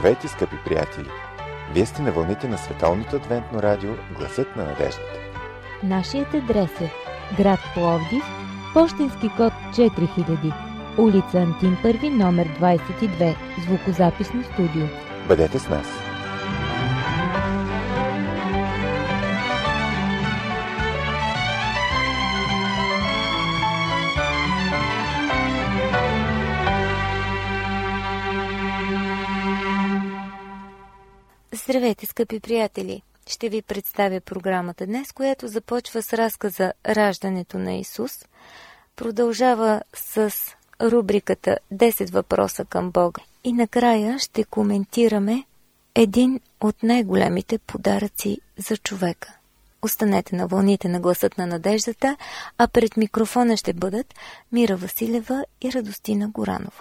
Здравейте, скъпи приятели! Вие сте на вълните на Световното адвентно радио Гласът на надеждата. Нашият адрес е град Пловдив, пощенски код 4000, улица Антим Първи, номер 22, звукозаписно студио. Бъдете с нас! Здравейте, скъпи приятели! Ще ви представя програмата днес, която започва с разказа Раждането на Исус, продължава с рубриката 10 въпроса към Бога и накрая ще коментираме един от най-големите подаръци за човека. Останете на вълните на Гласът на надеждата, а пред микрофона ще бъдат Мира Василева и Радостина Горанова.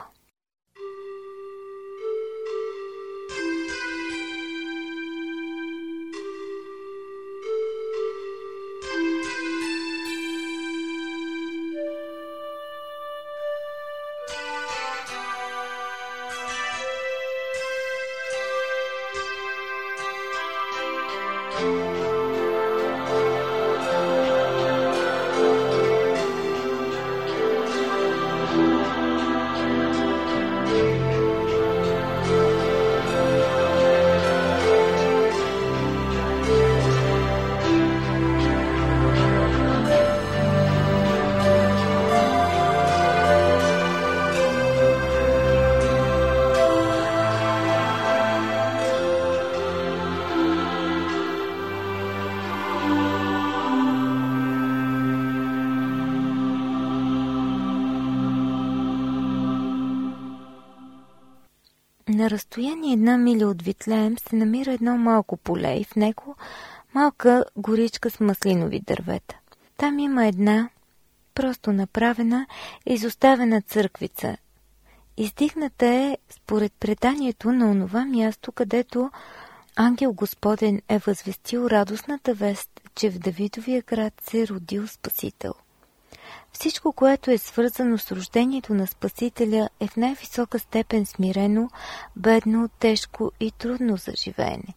На разстояние 1 миля от Витлеем се намира едно малко поле и в него малка горичка с маслинови дървета. Там има една просто направена, изоставена църквица. Издигната е според преданието на онова място, където ангел Господен е възвестил радостната вест, че в Давидовия град се е родил Спасител. Всичко, което е свързано с рождението на Спасителя, е в най-висока степен смирено, бедно, тежко и трудно за живеене.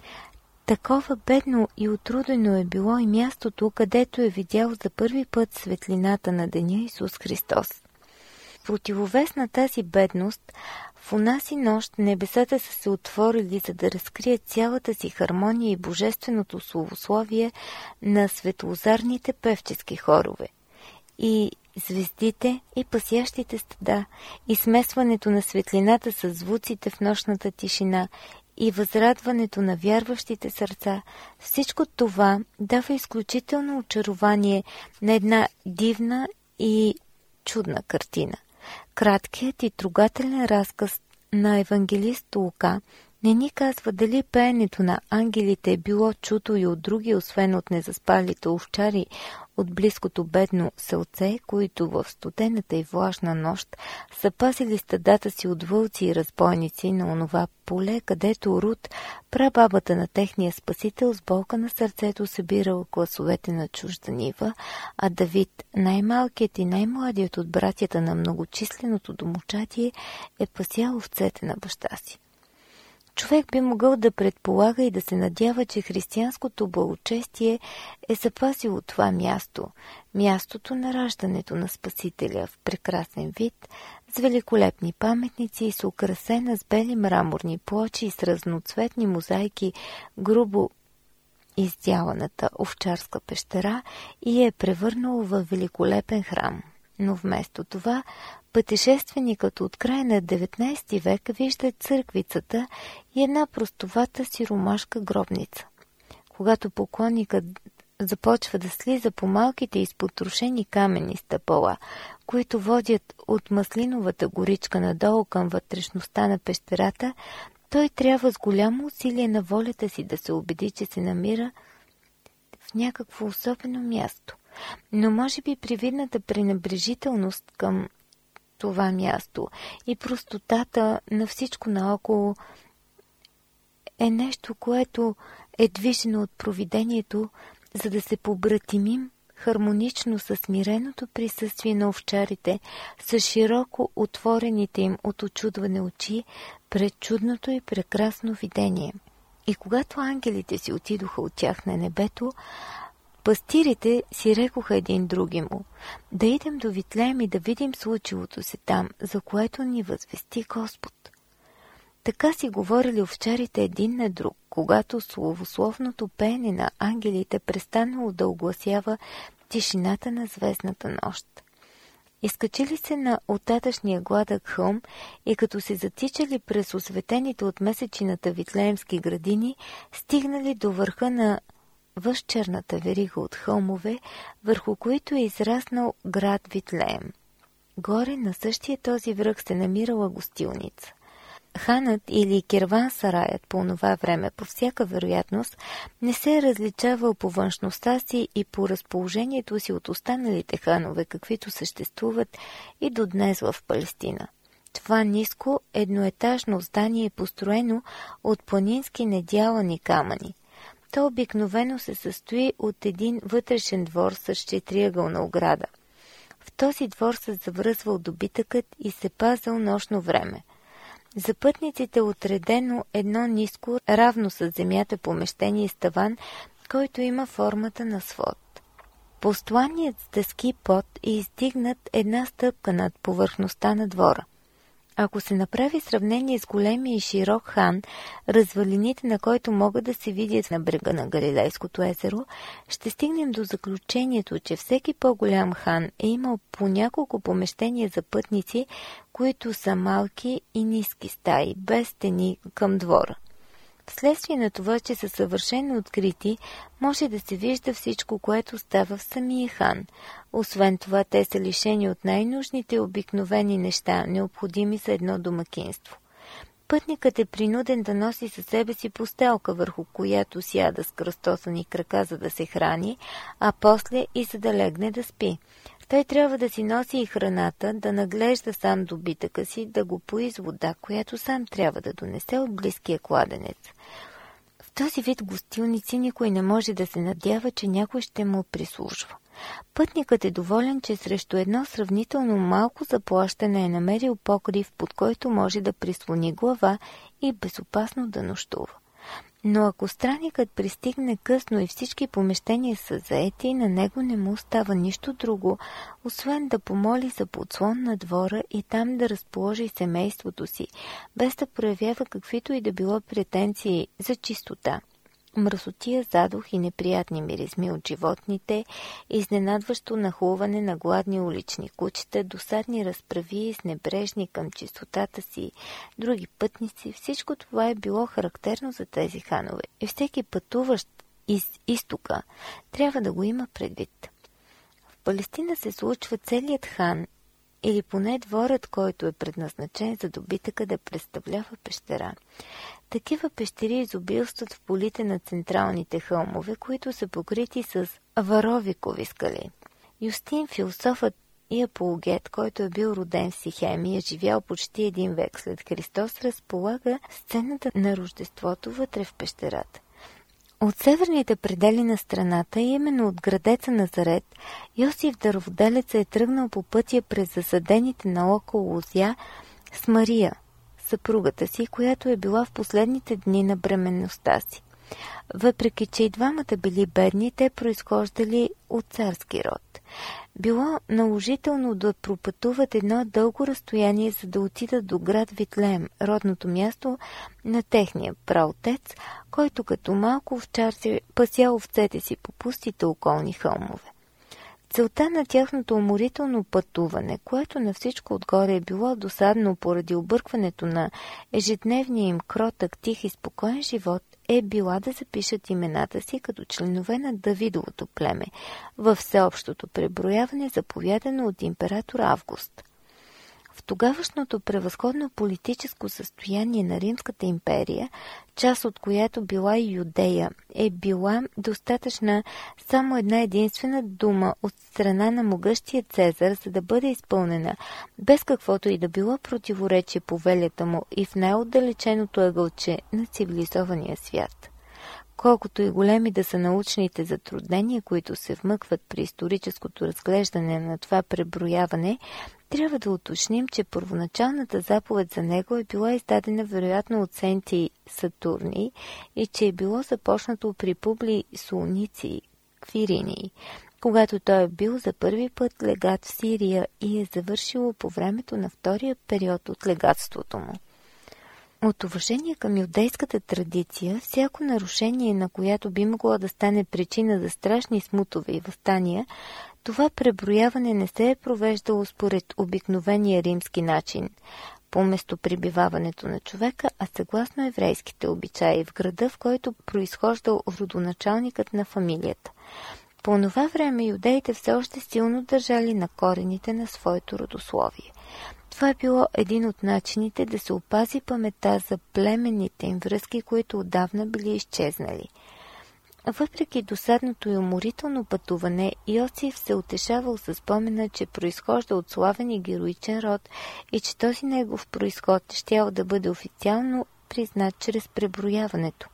Такова бедно и отрудено е било и мястото, където е видял за първи път светлината на деня Исус Христос. В противовес на тази бедност, в онази нощ небесата са се отворили, за да разкрият цялата си хармония и божественото славословие на светлозарните певчески хорове. И звездите, и пасящите стада, и смесването на светлината с звуците в нощната тишина, и възрадването на вярващите сърца, всичко това дава изключително очарование на една дивна и чудна картина. Краткият и трогателен разказ на евангелист Лука не ни казва дали пеенето на ангелите е било чуто и от други, освен от незаспалите овчари от близкото бедно селце, които в студената и влажна нощ са пазили стадата си от вълци и разбойници на онова поле, където Рут, прабабата на техния спасител, с болка на сърцето събирал гласовете на чужда нива, а Давид, най-малкият и най-младият от братята на многочисленото домочадие, е пасял овцете на баща си. Човек би могъл да предполага и да се надява, че християнското благочестие е запазило това място, мястото на раждането на Спасителя в прекрасен вид, с великолепни паметници и с украсена с бели мраморни плочи и с разноцветни мозайки, грубо издяланата овчарска пещера и е превърнало в великолепен храм. Но вместо това, пътешественикът от края на 19 век вижда църквицата и една простовата сиромашка гробница. Когато поклонникът започва да слиза по малките изпотрошени камени стъпала, които водят от маслиновата горичка надолу към вътрешността на пещерата, той трябва с голямо усилие на волята си да се убеди, че се намира в някакво особено място. Но може би привидната пренебрежителност към това място и простотата на всичко наоколо е нещо, което е движено от провидението, за да се побратимим хармонично със смиреното присъствие на овчарите, с широко отворените им от очудване очи пред чудното и прекрасно видение. И когато ангелите си отидоха от тях на небето, пастирите си рекоха един другиму: да идем до Витлеем и да видим случилото се там, за което ни възвести Господ. Така си говорили овчарите един на друг, когато славословното пеене на ангелите престанало да огласява тишината на звездната нощ. Изкачили се на оттатъчния гладък хълм и като се затичали през осветените от месечината витлеемски градини, стигнали до върха на възчерната верига от хълмове, върху които е израснал град Витлеем. Горе на същия този връх се намирала гостилница. Ханът или керван-сараят по онова време по всяка вероятност не се е различавал по външността си и по разположението си от останалите ханове, каквито съществуват и до днес в Палестина. Това ниско едноетажно здание е построено от планински недялани камъни. То обикновено се състои от един вътрешен двор с четириъгълна ограда. В този двор се завръзвал добитъкът и се пазал нощно време. За пътниците е отредено едно ниско, равно с земята помещение с таван, който има формата на свод. Посланият с дъски под е издигнат една стъпка над повърхността на двора. Ако се направи сравнение с големия и широк хан, развалините на който могат да се видят на брега на Галилейското езеро, ще стигнем до заключението, че всеки по-голям хан е имал по няколко помещения за пътници, които са малки и ниски стаи, без стени към двора. Вследствие на това, че са съвършено открити, може да се вижда всичко, което става в самия хан. Освен това, те са лишени от най-нужните обикновени неща, необходими за едно домакинство. Пътникът е принуден да носи със себе си постелка, върху която сяда с кръстосани крака, за да се храни, а после и за да легне да спи. Той трябва да си носи и храната, да наглежда сам добитъка си, да го пои с вода, която сам трябва да донесе от близкия кладенец. В този вид гостилници никой не може да се надява, че някой ще му прислужва. Пътникът е доволен, че срещу едно сравнително малко заплащане е намерил покрив, под който може да прислони глава и безопасно да нощува. Но ако странникът пристигне късно и всички помещения са заети, на него не му остава нищо друго, освен да помоли за подслон на двора и там да разположи семейството си, без да проявява каквито и да било претенции за чистота. Мръсотия, задух и неприятни миризми от животните, изненадващо нахлуване на гладни улични кучета, досадни разправи с небрежни към чистотата си, други пътници, всичко това е било характерно за тези ханове. И всеки пътуващ из изтока трябва да го има предвид. В Палестина се случва целият хан, или поне дворът, който е предназначен за добитъка да представлява пещера. Такива пещери изобилстват в полите на централните хълмове, които са покрити с варовикови скали. Юстин, философът и апологет, който е бил роден в Сихем и е живял почти 1 век след Христос, разполага сцената на Рождеството вътре в пещерата. От северните предели на страната, именно от градеца Назарет, Йосиф Дароводелец е тръгнал по пътя през засадените наоколо лозя с Мария, съпругата си, която е била в последните дни на бременността си. Въпреки че и двамата били бедни, те произхождали от царски род. Било наложително да пропътуват едно дълго разстояние, за да отидат до град Витлеем, родното място на техния праотец, който като малко овчар се пасял овцете си по пустите околни хълмове. Целта на тяхното уморително пътуване, което на всичко отгоре е било досадно поради объркването на ежедневния им кротък, тих и спокоен живот, е била да запишат имената си като членове на Давидовото племе във всеобщото преброяване, заповядано от император Август. В тогавашното превъзходно политическо състояние на Римската империя, част от която била и Юдея, е била достатъчна само една единствена дума от страна на могъщия Цезар, за да бъде изпълнена, без каквото и да било противоречие по волята му и в най-отдалеченото ъгълче на цивилизования свят. колкото и големи да са научните затруднения, които се вмъкват при историческото разглеждане на това преброяване, трябва да уточним, че първоначалната заповед за него е била издадена вероятно от Сентий Сатурний и че е било започнато при Публий Сулниций Квириний, когато той е бил за първи път легат в Сирия и е завършило по времето на втория период от легатството му. От уважение към юдейската традиция, всяко нарушение, на която би могло да стане причина за страшни смутове и въстания, това преброяване не се е провеждало според обикновения римски начин, по местопребиваването на човека, а съгласно еврейските обичаи в града, в който произхождал родоначалникът на фамилията. По това време юдеите все още силно държали на корените на своето родословие. Това е било един от начините да се опази паметта за племенните им връзки, които отдавна били изчезнали. Въпреки досадното и уморително пътуване, Йосиф се утешавал със спомена, че произхожда от славен и героичен род и че този негов произход щял да бъде официално признат чрез преброяването.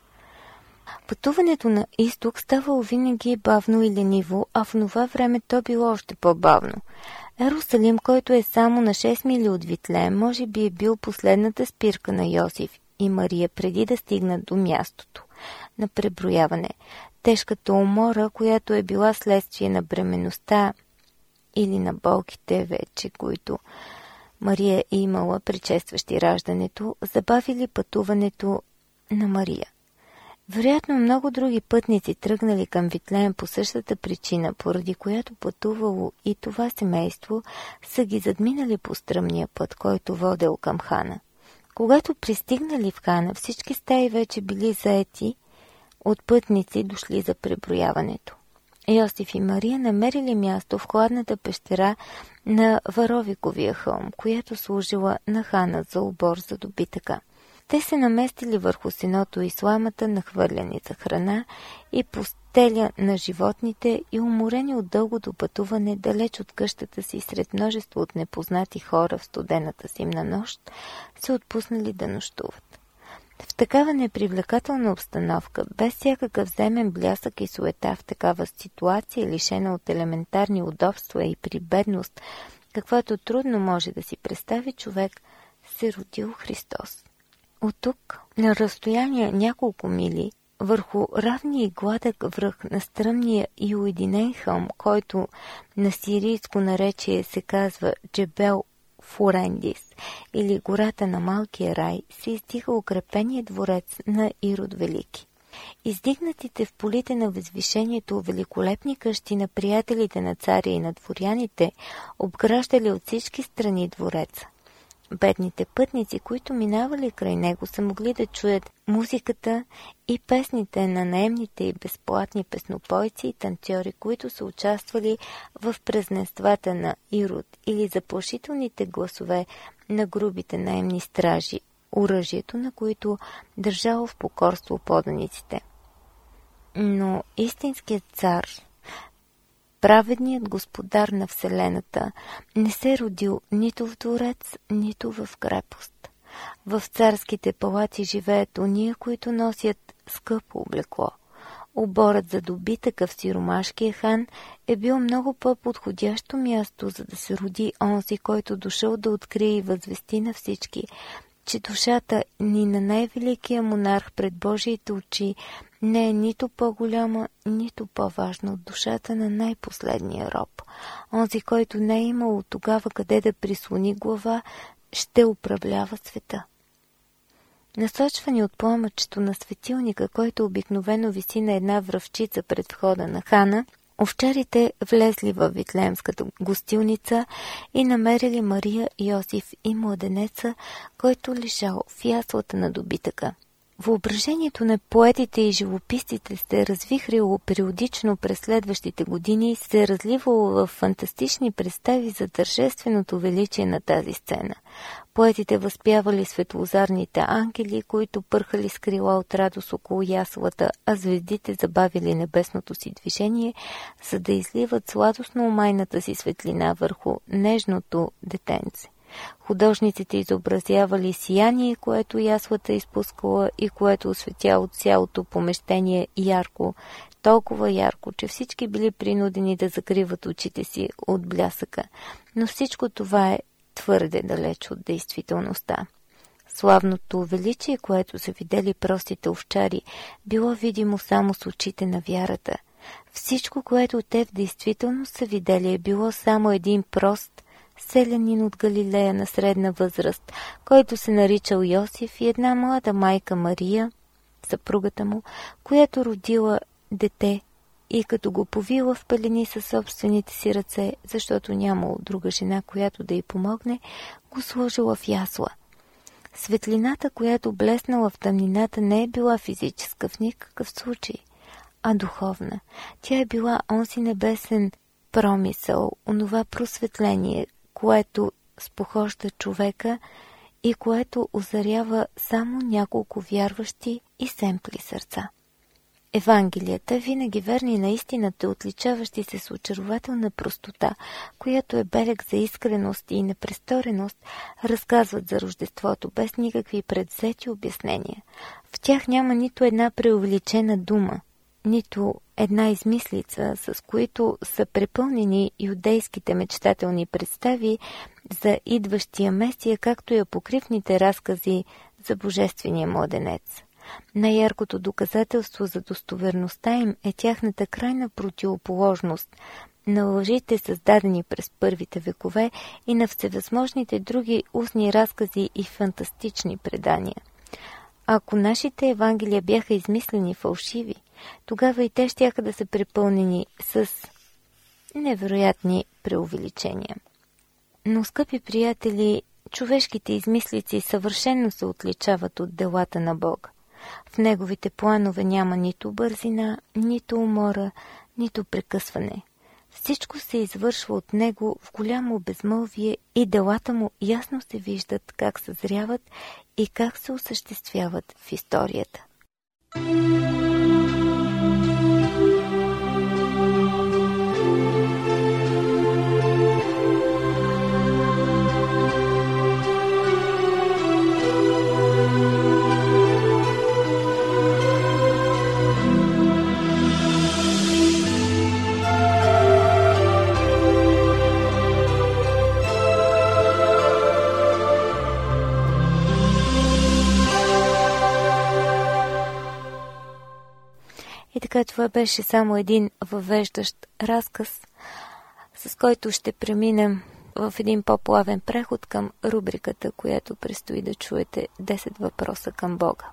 Пътуването на изток ставало винаги бавно и лениво, а в това време то било още по-бавно. Ерусалим, който е само на 6 мили от Витлеем, може би е бил последната спирка на Йосиф и Мария преди да стигнат до мястото на преброяване. Тежката умора, която е била следствие на бременността или на болките вече, които Мария е имала, предшестващи раждането, забавили пътуването на Мария. Вероятно много други пътници тръгнали към Витлеем по същата причина, поради която пътувало и това семейство, са ги задминали по стръмния път, който водел към Хана. Когато пристигнали в Хана, всички стаи вече били заети от пътници, дошли за преброяването. Йосиф и Мария намерили място в хладната пещера на Варовиковия хълм, която служила на Хана за обор за добитъка. Те се наместили върху сеното и сламата, нахвърляни за храна и постеля на животните и уморени от дългото пътуване далеч от къщата си сред множество от непознати хора в студената зимна нощ, се отпуснали да нощуват. В такава непривлекателна обстановка, без всякакъв земен блясък и суета, в такава ситуация, лишена от елементарни удобства и при бедност, каквато трудно може да си представи човек, се родил Христос. От тук, на разстояние няколко мили, върху равния и гладък връх на стръмния и уединен хълм, който на сирийско наречие се казва Джебел Фурендис или гората на Малкия рай, се издига укрепения дворец на Ирод Велики. Издигнатите в полите на възвишението великолепни къщи на приятелите на царя и на дворяните обграждали от всички страни двореца. Бедните пътници, които минавали край него, са могли да чуят музиката и песните на наемните и безплатни песнопойци и танцори, които са участвали в празненствата на Ирод, или заплашителните гласове на грубите наемни стражи, оръжието на които държало в покорство поданиците. Но истинският цар, праведният господар на Вселената, не се родил нито в дворец, нито в крепост. В царските палати живеят ония, които носят скъпо облекло. Оборът за добитъка в сиромашкия хан е бил много по-подходящо място, за да се роди онзи, който дошъл да открие и възвести на всички, че душата ни на най-великия монарх пред Божиите очи не е нито по-голяма, нито по-важна от душата на най-последния роб. Онзи, който не е имал тогава къде да прислони глава, ще управлява света. Насочвани от пламъчето на светилника, който обикновено виси на една връвчица пред входа на хана, овчарите влезли във Витлеемската гостилница и намерили Мария, Йосиф и младенеца, който лежал в яслата на добитъка. Въображението на поетите и живописците се развихрило периодично през следващите години и се разливало в фантастични представи за тържественото величие на тази сцена. Поетите възпявали светлозарните ангели, които пърхали с крила от радост около яслата, а звездите забавили небесното си движение, за да изливат сладостно омайната си светлина върху нежното детенце. Художниците изобразявали сияние, което яслата изпускала и което осветяло цялото помещение ярко, толкова ярко, че всички били принудени да закриват очите си от блясъка. Но всичко това е твърде далеч от действителността. Славното величие, което са видели простите овчари, било видимо само с очите на вярата. Всичко, което те в действителност са видели, е било само един прост селянин от Галилея на средна възраст, който се наричал Йосиф, и една млада майка Мария, съпругата му, която родила дете и като го повила в пелени със собствените си ръце, защото нямало друга жена, която да й помогне, го сложила в ясла. Светлината, която блеснала в тъмнината, не е била физическа в никакъв случай, а духовна. Тя е била онзи небесен промисъл, онова просветление, което спохожда човека и което озарява само няколко вярващи и семпли сърца. Евангелията, винаги верни на истината, отличаващи се с очарователна простота, която е белег за искреност и непрестореност, разказват за Рождеството без никакви предвзети обяснения. В тях няма нито една преувеличена дума, нито една измислица, с които са препълнени юдейските мечтателни представи за идващия Месия, както и апокрифните разкази за Божествения младенец. Най-яркото доказателство за достоверността им е тяхната крайна противоположност на лъжите, създадени през първите векове, и на всевъзможните други устни разкази и фантастични предания. Ако нашите Евангелия бяха измислени фалшиви, тогава и те щяха да са препълнени с невероятни преувеличения. Но, скъпи приятели, човешките измислици съвършено се отличават от делата на Бога. В неговите планове няма нито бързина, нито умора, нито прекъсване. Всичко се извършва от него в голямо безмълвие и делата му ясно се виждат как съзряват и как се осъществяват в историята. И така, това беше само един въвеждащ разказ, с който ще преминем в един по-плавен преход към рубриката, която предстои да чуете 10 въпроса към Бога.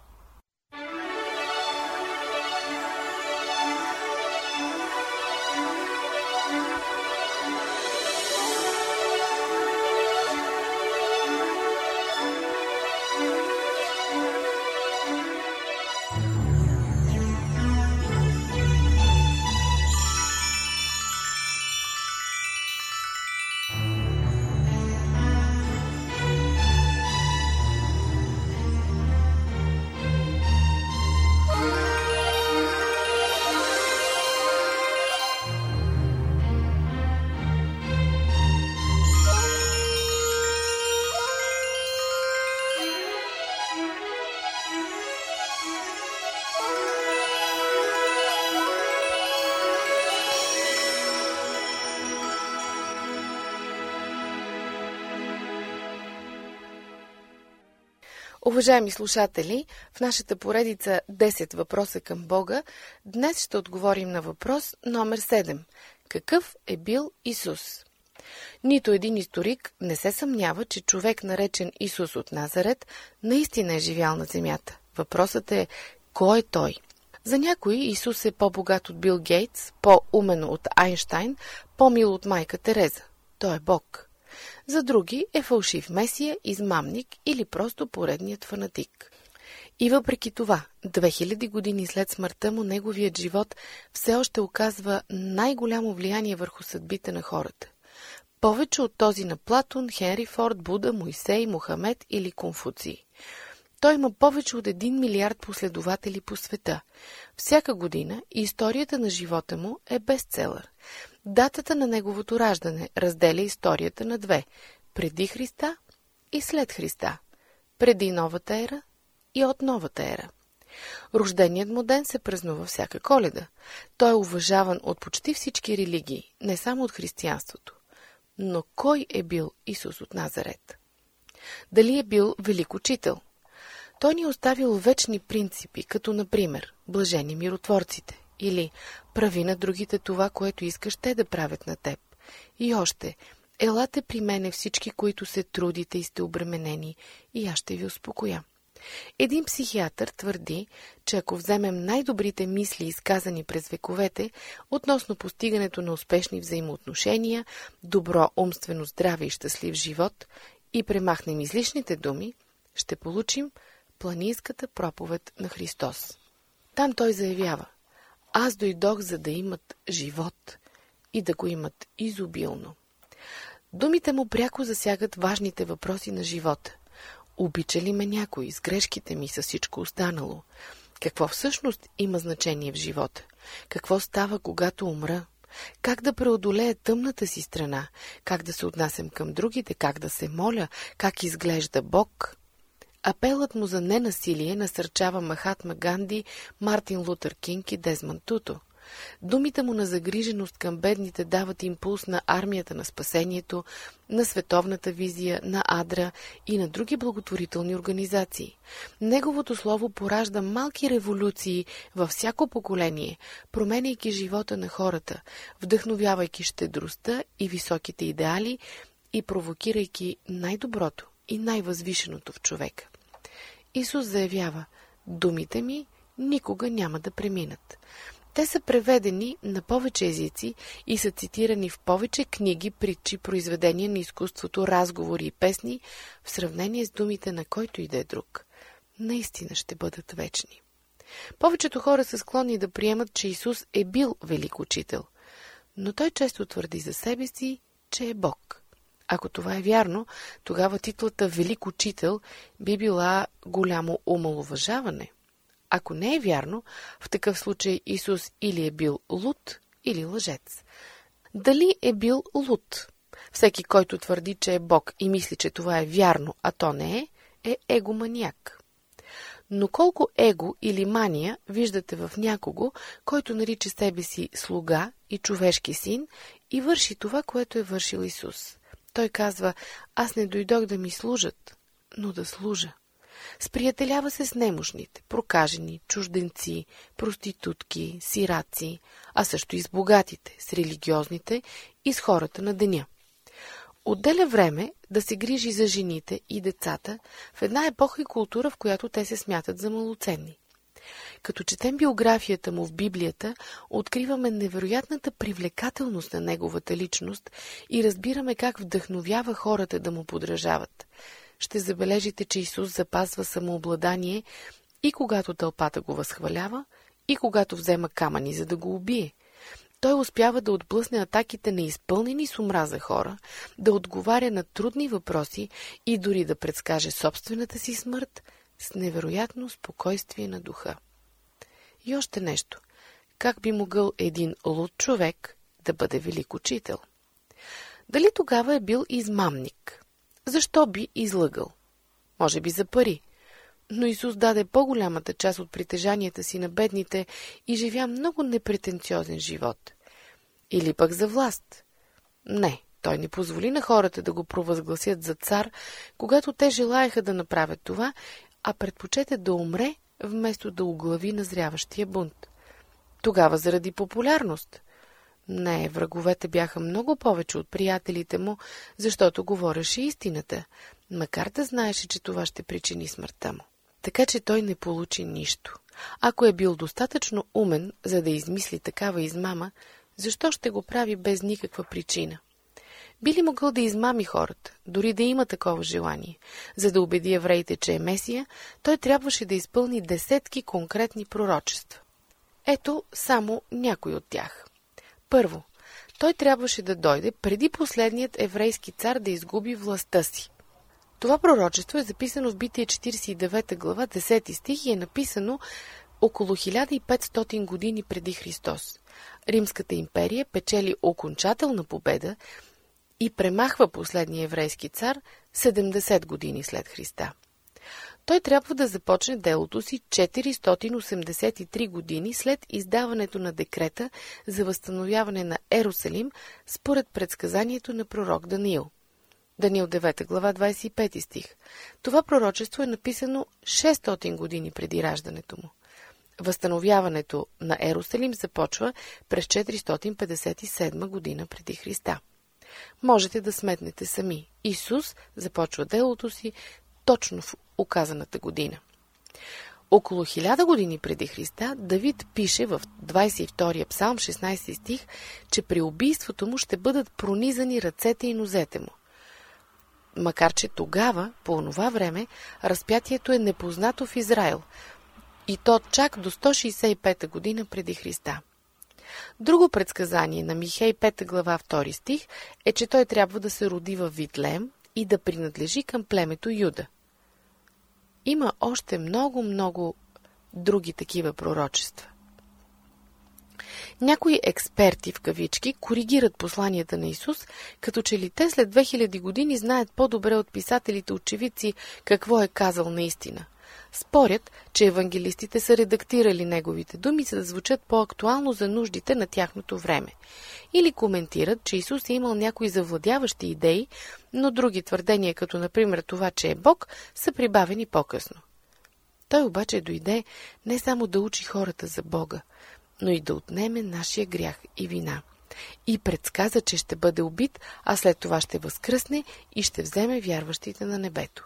Уважаеми слушатели, в нашата поредица 10 въпроса към Бога, днес ще отговорим на въпрос номер 7. Какъв е бил Исус? Нито един историк не се съмнява, че човек, наречен Исус от Назарет, наистина е живял на земята. Въпросът е, кой е той? За някои Исус е по-богат от Бил Гейтс, по-умен от Айнщайн, по-мил от майка Тереза. Той е Бог. За други е фалшив месия, измамник или просто поредният фанатик. И въпреки това, 2000 години след смъртта му, неговият живот все още оказва най-голямо влияние върху съдбите на хората. Повече от този на Платон, Хенри Форд, Буда, Мойсей, Мохамед или Конфуций. Той има повече от 1 милиард последователи по света. Всяка година историята на живота му е бестселър. Датата на неговото раждане разделя историята на две – преди Христа и след Христа, преди новата ера и от новата ера. Рожденият му ден се празнува всяка Коледа. Той е уважаван от почти всички религии, не само от християнството. Но кой е бил Исус от Назарет? Дали е бил велик учител? Той ни е оставил вечни принципи, като например блажени миротворците или прави на другите това, което искаш те да правят на теб. И още, елате при мене всички, които се трудите и сте обременени, и аз ще ви успокоя. Един психиатър твърди, че ако вземем най-добрите мисли, изказани през вековете, относно постигането на успешни взаимоотношения, добро умствено здраве и щастлив живот, и премахнем излишните думи, ще получим планинската проповед на Христос. Там той заявява: аз дойдох, за да имат живот и да го имат изобилно. Думите му пряко засягат важните въпроси на живота. Обича ли ме някой с грешките ми, с всичко останало? Какво всъщност има значение в живота? Какво става, когато умра? Как да преодолея тъмната си страна? Как да се отнасям към другите? Как да се моля? Как изглежда Бог? Апелът му за ненасилие насърчава Махатма Ганди, Мартин Лутър Кинг и Дезмонд Туту. Думите му на загриженост към бедните дават импулс на армията на спасението, на световната визия, на Адра и на други благотворителни организации. Неговото слово поражда малки революции във всяко поколение, променяйки живота на хората, вдъхновявайки щедростта и високите идеали и провокирайки най-доброто и най-възвишеното в човека. Исус заявява: думите ми никога няма да преминат. Те са преведени на повече езици и са цитирани в повече книги, притчи, произведения на изкуството, разговори и песни, в сравнение с думите на който и да е друг. Наистина ще бъдат вечни. Повечето хора са склонни да приемат, че Исус е бил велик учител, но той често твърди за себе си, че е Бог. Ако това е вярно, тогава титлата велик учител би била голямо омаловажаване. Ако не е вярно, в такъв случай Исус или е бил луд, или лъжец. Дали е бил луд? Всеки, който твърди, че е Бог и мисли, че това е вярно, а то не е егоманяк. Но колко его или мания виждате в някого, който нарича себе си слуга и човешки син и върши това, което е вършил Исус? Той казва: аз не дойдох да ми служат, но да служа. Сприятелява се с немощните, прокажени, чужденци, проститутки, сираци, а също и с богатите, с религиозните и с хората на деня. Отделя време да се грижи за жените и децата в една епоха и култура, в която те се смятат за малоценни. Като четем биографията му в Библията, откриваме невероятната привлекателност на неговата личност и разбираме как вдъхновява хората да му подражават. Ще забележите, че Исус запазва самообладание и когато тълпата го възхвалява, и когато взема камъни, за да го убие. Той успява да отблъсне атаките на изпълнени с омраза хора, да отговаря на трудни въпроси и дори да предскаже собствената си смърт с невероятно спокойствие на духа. И още нещо. Как би могъл един луд човек да бъде велик учител? Дали тогава е бил измамник? Защо би излъгал? Може би за пари. Но Исус даде по-голямата част от притежанията си на бедните и живя много непретенциозен живот. Или пък за власт? Не, той не позволи на хората да го провъзгласят за цар, когато те желаеха да направят това, а предпочете да умре, вместо да оглави назряващия бунт. Тогава заради популярност? Не, враговете бяха много повече от приятелите му, защото говореше истината, макар да знаеше, че това ще причини смъртта му. Така че той не получи нищо. Ако е бил достатъчно умен, за да измисли такава измама, защо ще го прави без никаква причина? Би ли могъл да измами хората, дори да има такова желание? За да убеди евреите, че е Месия, той трябваше да изпълни десетки конкретни пророчества. Ето само някой от тях. Първо, той трябваше да дойде преди последният еврейски цар да изгуби властта си. Това пророчество е записано в Битие 49 глава 10 стих и е написано около 1500 години преди Христос. Римската империя печели окончателна победа и премахва последния еврейски цар 70 години след Христа. Той трябва да започне делото си 483 години след издаването на декрета за възстановяване на Ерусалим според предсказанието на пророк Даниил. Даниил 9 глава 25 стих. Това пророчество е написано 600 години преди раждането му. Възстановяването на Ерусалим започва през 457 година преди Христа. Можете да сметнете сами. Исус започва делото си точно в указаната година. Около 1000 години преди Христа Давид пише в 22 псалм 16 стих, че при убийството му ще бъдат пронизани ръцете и нозете му. Макар че тогава, по онова време, разпятието е непознато в Израел, и то чак до 165 година преди Христа. Друго предсказание на Михей 5 глава 2 стих е, че той трябва да се роди във Витлеем и да принадлежи към племето Юда. Има още много други такива пророчества. Някои експерти в кавички коригират посланията на Исус, като че ли те след 2000 години знаят по-добре от писателите очевидци какво е казал наистина. Спорят, че евангелистите са редактирали неговите думи, за да звучат по-актуално за нуждите на тяхното време. Или коментират, че Исус е имал някои завладяващи идеи, но други твърдения, като например това, че е Бог, са прибавени по-късно. Той обаче дойде не само да учи хората за Бога, но и да отнеме нашия грях и вина. И предсказа, че ще бъде убит, а след това ще възкръсне и ще вземе вярващите на небето.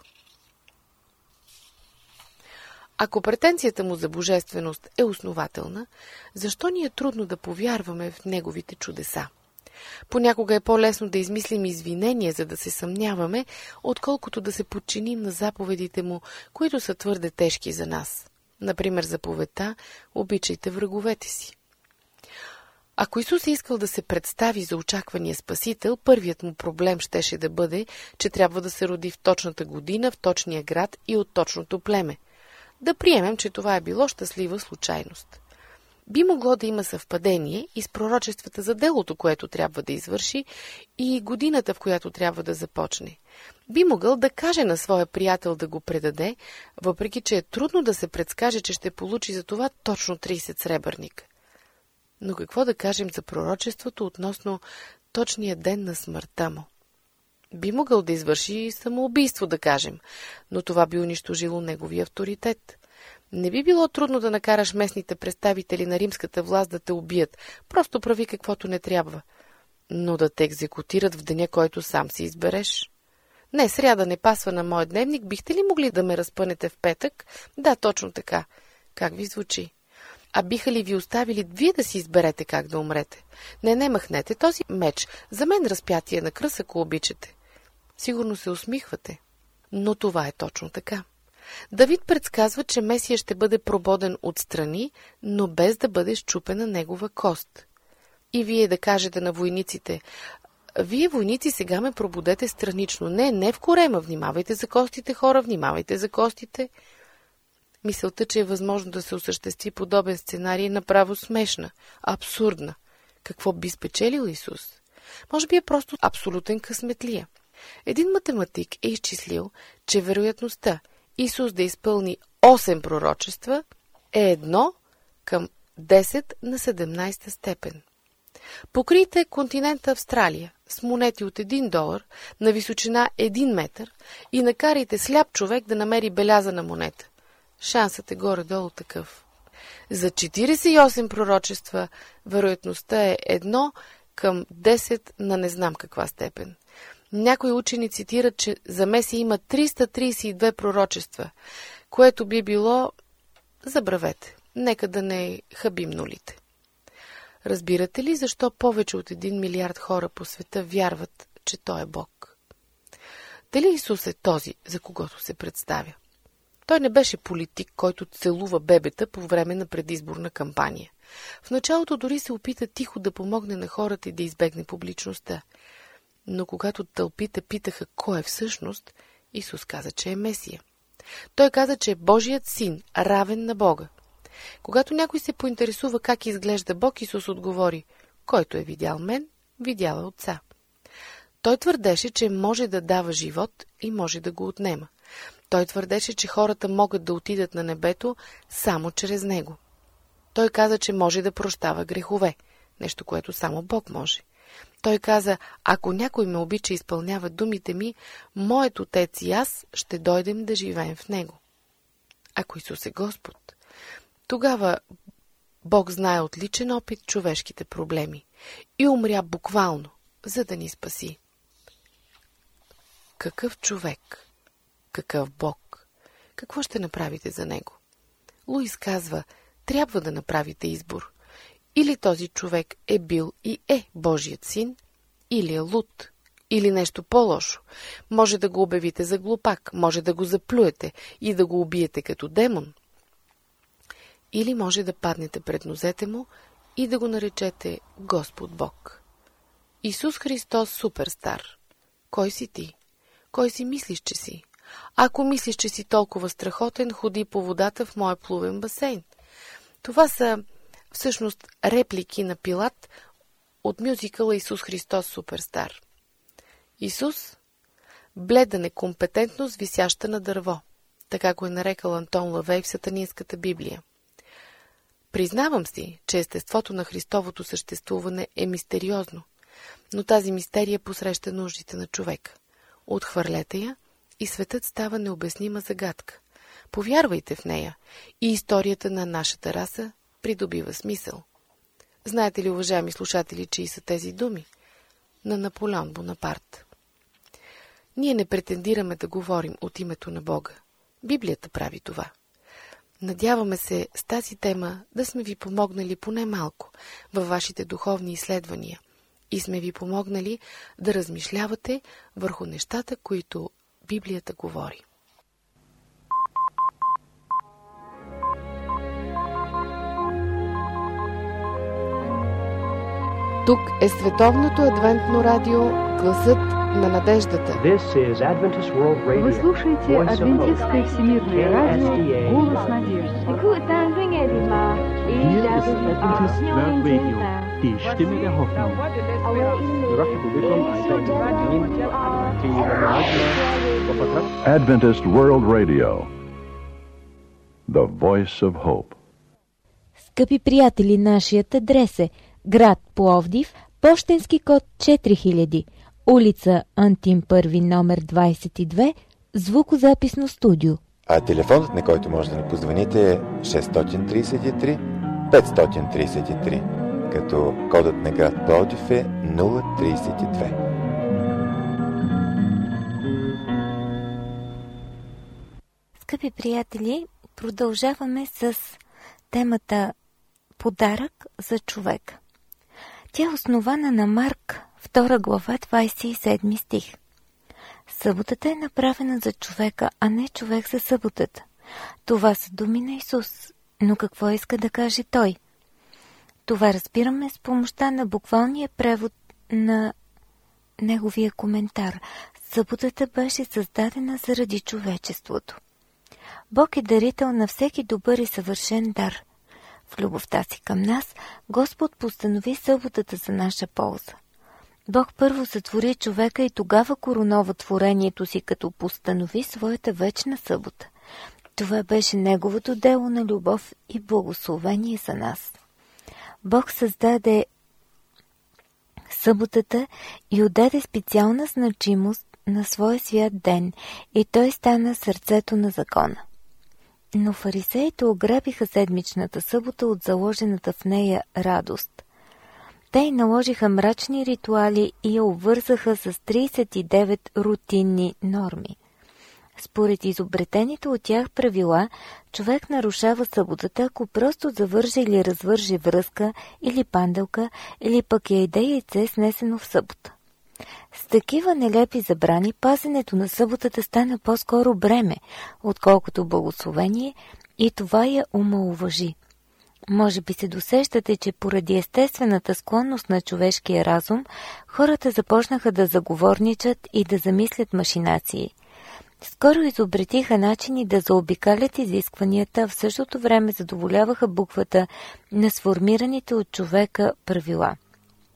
Ако претенцията му за божественост е основателна, защо ни е трудно да повярваме в неговите чудеса? Понякога е по-лесно да измислим извинения, за да се съмняваме, отколкото да се подчиним на заповедите му, които са твърде тежки за нас. Например, заповедта «Обичайте враговете си». Ако Исус е искал да се представи за очаквания Спасител, първият му проблем щеше да бъде, че трябва да се роди в точната година, в точния град и от точното племе. Да приемем, че това е било щастлива случайност. Би могло да има съвпадение и с пророчествата за делото, което трябва да извърши, и годината, в която трябва да започне. Би могъл да каже на своя приятел да го предаде, въпреки че е трудно да се предскаже, че ще получи за това точно 30 сребърника. Но какво да кажем за пророчеството относно точния ден на смъртта му? Би могъл да извърши самоубийство, да кажем, но това би унищожило неговия авторитет. Не би било трудно да накараш местните представители на римската власт да те убият, просто прави каквото не трябва. Но да те екзекутират в деня, който сам си избереш? Не, сряда не пасва на мой дневник, бихте ли могли да ме разпънете в петък? Да, точно така. Как ви звучи? А биха ли ви оставили вие да си изберете как да умрете? Не махнете този меч. За мен разпятие на кръст, ако обичате. Сигурно се усмихвате. Но това е точно така. Давид предсказва, че Месия ще бъде прободен отстрани, но без да бъде счупена негова кост. И вие да кажете на войниците: вие, войници, сега ме пробудете странично. Не в корема. Внимавайте за костите, хора, внимавайте за костите. Мисълта, че е възможно да се осъществи подобен сценарий, е направо смешна, абсурдна. Какво би спечелил Исус? Може би е просто абсолютен късметлия. Един математик е изчислил, че вероятността Исус да изпълни 8 пророчества е 1 към 10 на 17 степен. Покрийте континента Австралия с монети от $1 на височина 1 метър и накарайте сляп човек да намери белязана монета. Шансът е горе-долу такъв. За 48 пророчества вероятността е 1 към 10 на не знам каква степен. Някои учени цитират, че за Месия има 332 пророчества, което би било... Забравете, нека да не хабим нулите. Разбирате ли защо повече от 1 милиард хора по света вярват, че Той е Бог? Дали Исус е този, за когото се представя? Той не беше политик, който целува бебета по време на предизборна кампания. В началото дори се опита тихо да помогне на хората и да избегне публичността. Но когато тълпите питаха кой е всъщност, Исус каза, че е Месия. Той каза, че е Божият син, равен на Бога. Когато някой се поинтересува как изглежда Бог, Исус отговори: който е видял мен, видял е Отца. Той твърдеше, че може да дава живот и може да го отнема. Той твърдеше, че хората могат да отидат на небето само чрез него. Той каза, че може да прощава грехове, нещо, което само Бог може. Той каза, ако някой ме обича и изпълнява думите ми, моят Отец и аз ще дойдем да живеем в него. Ако Исус е Господ, тогава Бог знае от личен опит човешките проблеми и умря буквално, за да ни спаси. Какъв човек? Какъв Бог? Какво ще направите за него? Луис казва, трябва да направите избор. Или този човек е бил и е Божият син, или е луд, или нещо по-лошо. Може да го обявите за глупак, може да го заплюете и да го убиете като демон. Или може да паднете пред нозете му и да го наречете Господ Бог. Исус Христос суперстар. Кой си ти? Кой си мислиш, че си? Ако мислиш, че си толкова страхотен, ходи по водата в моя плувен басейн. Това са всъщност реплики на Пилат от мюзикъла Исус Христос суперстар. Исус – бледа некомпетентност, висяща на дърво. Така го е нарекал Антон Лавей в сатанинската Библия. Признавам си, че естеството на Христовото съществуване е мистериозно, но тази мистерия посреща нуждите на човека. Отхвърлете я и светът става необяснима загадка. Повярвайте в нея и историята на нашата раса придобива смисъл. Знаете ли, уважаеми слушатели, чии са тези думи? На Наполеон Бонапарт. Ние не претендираме да говорим от името на Бога. Библията прави това. Надяваме се с тази тема да сме ви помогнали поне малко във вашите духовни изследвания и сме ви помогнали да размишлявате върху нещата, които Библията говори. Тук е Световното адвентно радио, гласът на надеждата. Вы слушаете Адвентистское всемирное радио «Голос надежды». Die Stimme der Hoffnung. Adventist World Radio, the voice of hope. Скъпи приятели, нашият адрес е град Пловдив, пощенски код 4000, улица Антим Първи, номер 22, звукозаписно студио. А телефонът, на който може да ни позвоните, е 633 533, като кодът на град Пловдив е 032. Скъпи приятели, продължаваме с темата Подарък за човека. Тя е основана на Марк, 2 глава, 27 стих. Съботата е направена за човека, а не човек за съботата. Това са думи на Исус, но какво иска да каже Той? Това разбираме с помощта на буквалния превод на неговия коментар. Съботата беше създадена заради човечеството. Бог е дарител на всеки добър и съвършен дар. В любовта си към нас, Господ постанови съботата за наша полза. Бог първо сътвори човека и тогава коронова творението си, като постанови своята вечна събота. Това беше неговото дело на любов и благословение за нас. Бог създаде съботата и отдаде специална значимост на своя свят ден и той стана сърцето на закона. Но фарисеите ограбиха седмичната събота от заложената в нея радост. Те й наложиха мрачни ритуали и я обвързаха с 39 рутинни норми. Според изобретените от тях правила, човек нарушава съботата, ако просто завърже или развърже връзка или панделка, или пък яйде яйце снесено в събота. С такива нелепи забрани пазенето на съботата стана по-скоро бреме, отколкото благословение, и това я омаловажи. Може би се досещате, че поради естествената склонност на човешкия разум, хората започнаха да заговорничат и да замислят машинации. Скоро изобретиха начини да заобикалят изискванията, а в същото време задоволяваха буквата на сформираните от човека правила.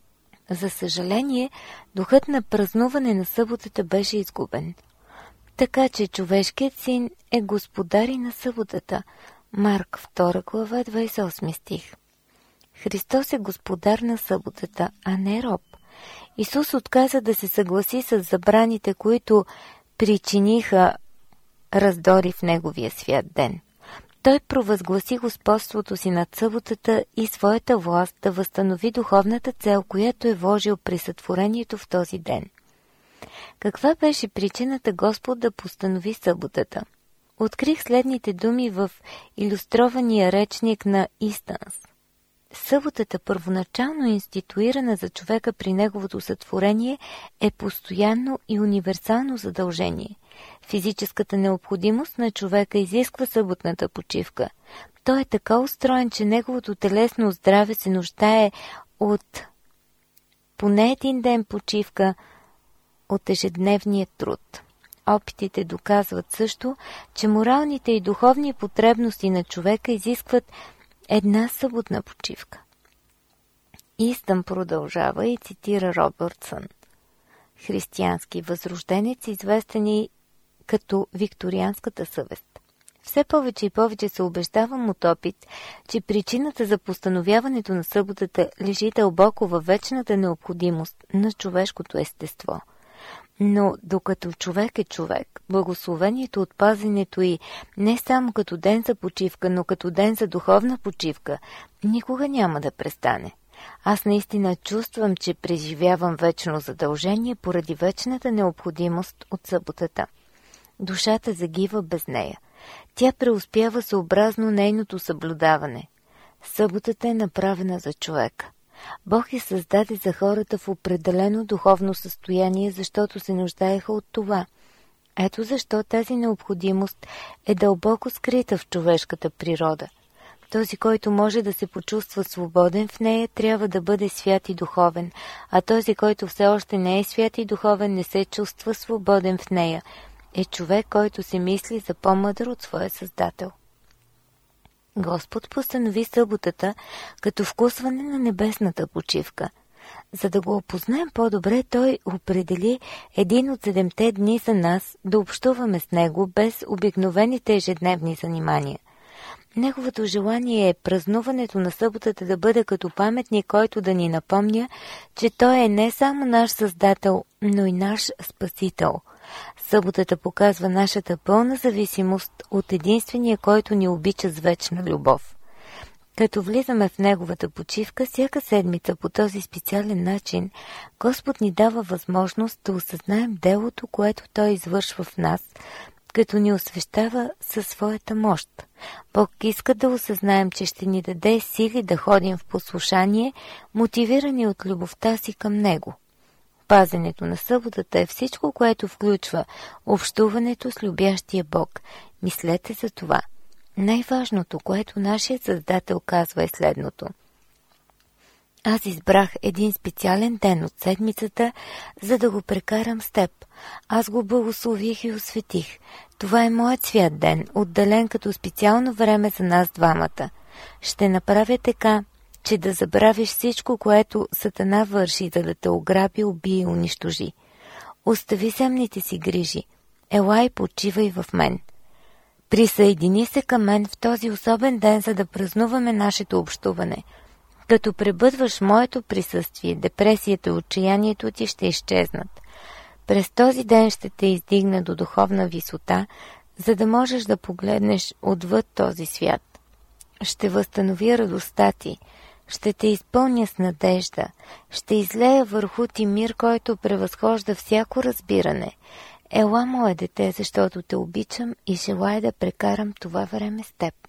За съжаление, духът на празнуване на съботата беше изгубен. Така че човешкият син е господар и на съботата. Марк 2 глава 28 стих. Христос е господар на съботата, а не роб. Исус отказа да се съгласи с забраните, които причиниха раздори в неговия свят ден. Той провъзгласи господството си над съботата и своята власт да възстанови духовната цел, която е вложил при сътворението в този ден. Каква беше причината Господ да постанови съботата? Открих следните думи в илюстрования речник на Истънс. Съботата, първоначално институирана за човека при неговото сътворение, е постоянно и универсално задължение. Физическата необходимост на човека изисква съботната почивка. Той е така устроен, че неговото телесно здраве се нуждае от поне един ден почивка от ежедневния труд. Опитите доказват също, че моралните и духовни потребности на човека изискват една съботна почивка. Истън продължава и цитира Робъртсън, християнски възрожденец, известен и като викторианската съвест. Все повече и повече се убеждавам от опит, че причината за постановяването на съботата лежи дълбоко във вечната необходимост на човешкото естество. Но докато човек е човек, благословението от пазенето и не само като ден за почивка, но като ден за духовна почивка, никога няма да престане. Аз наистина чувствам, че преживявам вечно задължение поради вечната необходимост от съботата. Душата загива без нея. Тя преуспява съобразно нейното съблюдаване. Съботата е направена за човека. Бог я създаде за хората в определено духовно състояние, защото се нуждаеха от това. Ето защо тази необходимост е дълбоко скрита в човешката природа. Този, който може да се почувства свободен в нея, трябва да бъде свят и духовен, а този, който все още не е свят и духовен, не се чувства свободен в нея, е човек, който се мисли за по-мъдър от своя Създател. Господ постанови съботата като вкусване на небесната почивка. За да го опознаем по-добре, Той определи един от 7 дни за нас да общуваме с Него без обикновените ежедневни занимания. Неговото желание е празнуването на съботата да бъде като паметник, който да ни напомня, че Той е не само наш Създател, но и наш Спасител. Съботата показва нашата пълна зависимост от единствения, който ни обича с вечна любов. Като влизаме в Неговата почивка, всяка седмица по този специален начин, Господ ни дава възможност да осъзнаем делото, което Той извършва в нас, като ни освещава със своята мощ. Бог иска да осъзнаем, че ще ни даде сили да ходим в послушание, мотивирани от любовта си към Него. Пазенето на съботата е всичко, което включва общуването с любящия Бог. Мислете за това. Най-важното, което нашият Създател казва, е следното. Аз избрах един специален ден от седмицата, за да го прекарам с теб. Аз го благослових и осветих. Това е моят свят ден, отделен като специално време за нас двамата. Ще направя така, че да забравиш всичко, което Сатана върши, за да те ограби, убие и унищожи. Остави земните си грижи. Ела и почивай в мен. Присъедини се към мен в този особен ден, за да празнуваме нашето общуване. Като пребъдваш моето присъствие, депресията и отчаянието ти ще изчезнат. През този ден ще те издигна до духовна висота, за да можеш да погледнеш отвъд този свят. Ще възстановя радостта ти, ще те изпълня с надежда, ще излея върху ти мир, който превъзхожда всяко разбиране. Ела, мое дете, защото те обичам и желая да прекарам това време с теб.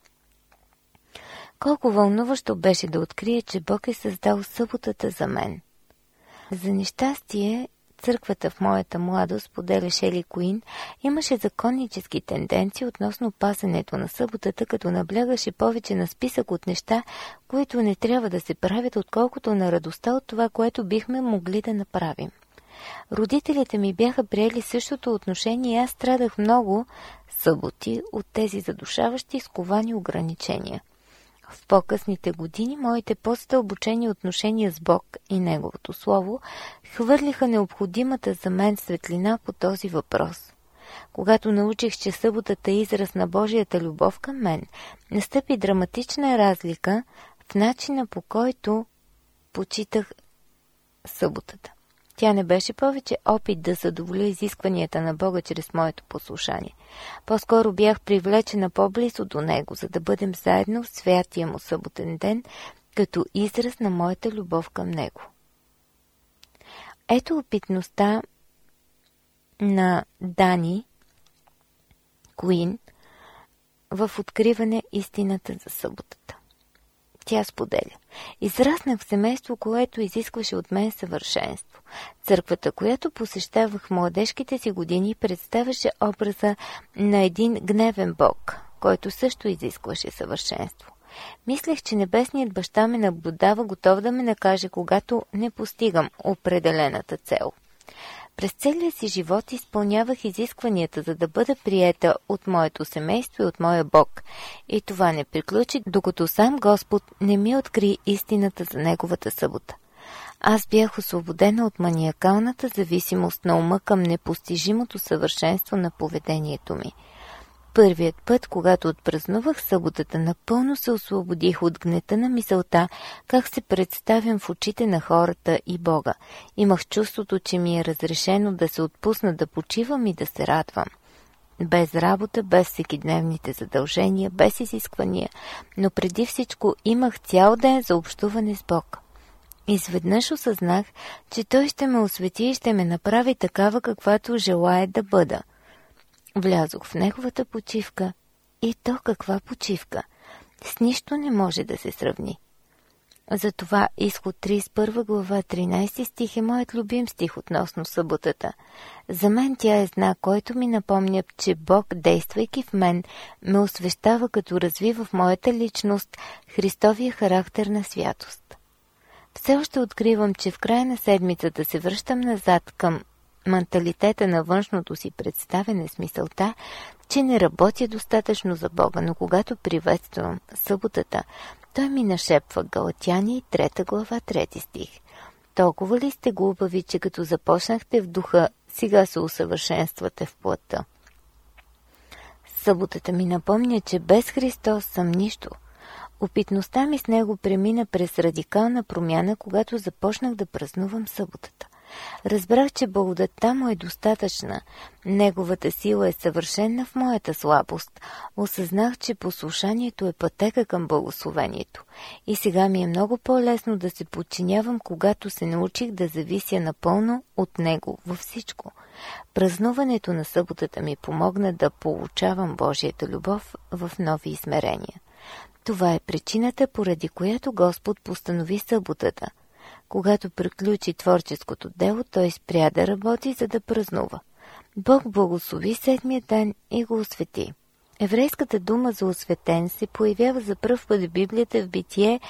Колко вълнуващо беше да открия, че Бог е създал съботата за мен. За нещастие, църквата в моята младост, поделя Шели Куин, имаше законнически тенденции относно пазенето на съботата, като наблягаше повече на списък от неща, които не трябва да се правят, отколкото на радостта от това, което бихме могли да направим. Родителите ми бяха приели същото отношение и аз страдах много съботи от тези задушаващи сковани ограничения. В по-късните години моите по-задълбочени отношения с Бог и Неговото Слово хвърлиха необходимата за мен светлина по този въпрос. Когато научих, че съботата е израз на Божията любов към мен, настъпи драматична разлика в начина, по който почитах съботата. Тя не беше повече опит да задоволя изискванията на Бога чрез моето послушание. По-скоро бях привлечена по-близо до Него, за да бъдем заедно в святия му съботен ден, като израз на моята любов към Него. Ето опитността на Дани Куин в откриване истината за съботата. Тя споделя: израснах в семейство, което изискваше от мен съвършенство. Църквата, която посещавах в младежките си години, представяше образа на един гневен Бог, който също изискваше съвършенство. Мислех, че небесният баща ме наблюдава, готов да ме накаже, когато не постигам определената цел. През целия си живот изпълнявах изискванията, за да бъда приета от моето семейство и от моя Бог. И това не приключи, докато сам Господ не ми откри истината за Неговата събота. Аз бях освободена от маниакалната зависимост на ума към непостижимото съвършенство на поведението ми. Първият път, когато отпразнувах съботата, напълно се освободих от гнета на мисълта, как се представям в очите на хората и Бога. Имах чувството, че ми е разрешено да се отпусна, да почивам и да се радвам. Без работа, без всекидневните задължения, без изисквания, но преди всичко имах цял ден за общуване с Бог. Изведнъж осъзнах, че Той ще ме освети и ще ме направи такава, каквато желае да бъда. Влязох в Неговата почивка, и то каква почивка! С нищо не може да се сравни. Затова Изход 31 глава 13 стих е моят любим стих относно съботата. За мен тя е знак, който ми напомня, че Бог, действайки в мен, ме освещава, като развива в моята личност Христовия характер на святост. Все още откривам, че в края на седмицата се връщам назад към менталитета на външното си представяне с мисълта, че не работя достатъчно за Бога, но когато приветствам съботата, Той ми нашепва Галатяни 3 глава 3 стих. Толкова ли сте глупави, че като започнахте в духа, сега се усъвършенствате в плътта? Съботата ми напомня, че без Христос съм нищо. Опитността ми с Него премина през радикална промяна, когато започнах да празнувам съботата. Разбрах, че благодатта му е достатъчна. Неговата сила е съвършена в моята слабост. Осъзнах, че послушанието е пътека към благословението. И сега ми е много по-лесно да се подчинявам, когато се научих да завися напълно от него във всичко. Празнуването на съботата ми помогна да получавам Божията любов в нови измерения. Това е причината, поради която Господ постанови съботата. Когато приключи творческото дело, Той спря да работи, за да празнува. Бог благослови седмия ден и го освети. Еврейската дума за осветен се появява за пръв път в Библията в Битие,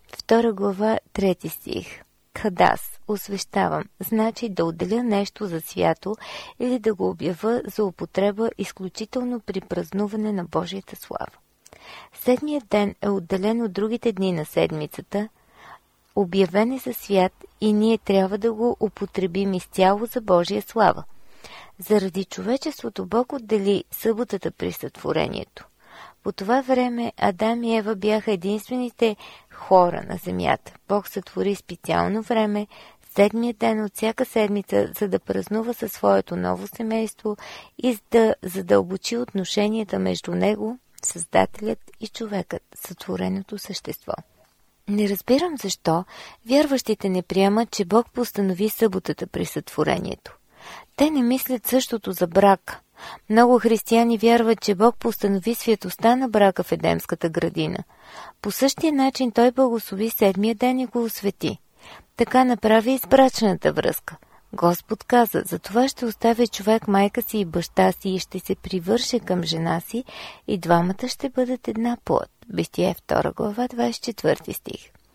2 глава, 3 стих. Хадас, освещавам, значи да отделя нещо за свято или да го обява за употреба изключително при празнуване на Божията слава. Седмият ден е отделен от другите дни на седмицата, обявен е за свят и ние трябва да го употребим изцяло за Божия слава. Заради човечеството Бог отдели съботата при сътворението. По това време Адам и Ева бяха единствените хора на земята. Бог сътвори специално време, седмият ден от всяка седмица, за да празнува със своето ново семейство и да задълбочи отношенията между него, Създателят, и човекът, сътвореното същество. Не разбирам защо вярващите не приемат, че Бог постанови съботата при сътворението. Те не мислят същото за брак. Много християни вярват, че Бог постанови святостта на брака в Едемската градина. По същия начин Той благослови седмия ден и го освети. Така направи и с брачната връзка. Господ каза: затова ще оставя човек майка си и баща си и ще се привърже към жена си и двамата ще бъдат една плът. Битие 2 глава 24 стих.